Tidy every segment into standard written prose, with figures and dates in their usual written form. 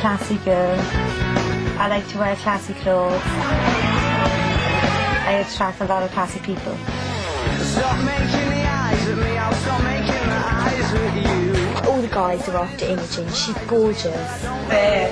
classy girl. I like to wear classy clothes. I attract a lot of classy people. Stop making the eyes at me, I'll stop making the eyes at you. All the guys are after Imogen. She's gorgeous. Fair.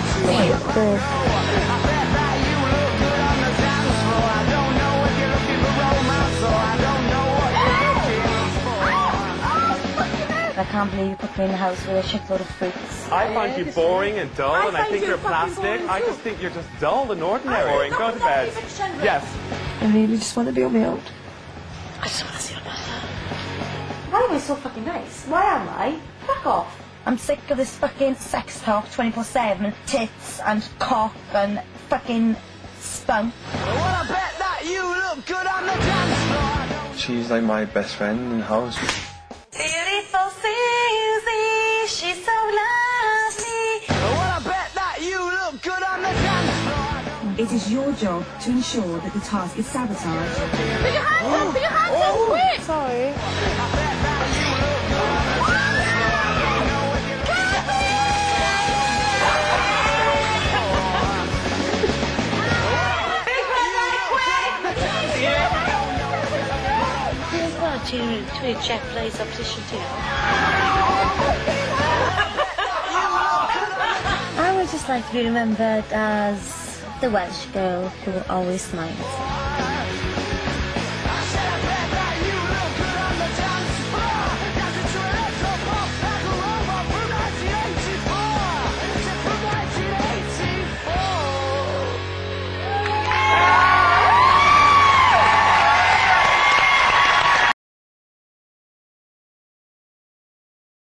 I can't believe you put me in the house with a shitload of fruits. I find you boring and dull, and I think you're plastic. I just think you're just dull and ordinary. Go to bed. Yes. I really just want to be on my own. I just want to see your mother. Why am I so fucking nice? Why am I? Fuck off. I'm sick of this fucking sex talk 24/7, tits and cock and fucking spunk. Well, I bet that you look good on the dance floor. She's like my best friend in the house. Beautiful Susie, she's so lovely. Well, I bet that you look good on the dance floor. It is your job to ensure that the task is sabotaged. Put your hands up! Put your hands up! Quick! Sorry. To Jeff plays opposition to you. I would just like to be remembered as the Welsh girl who always smiles.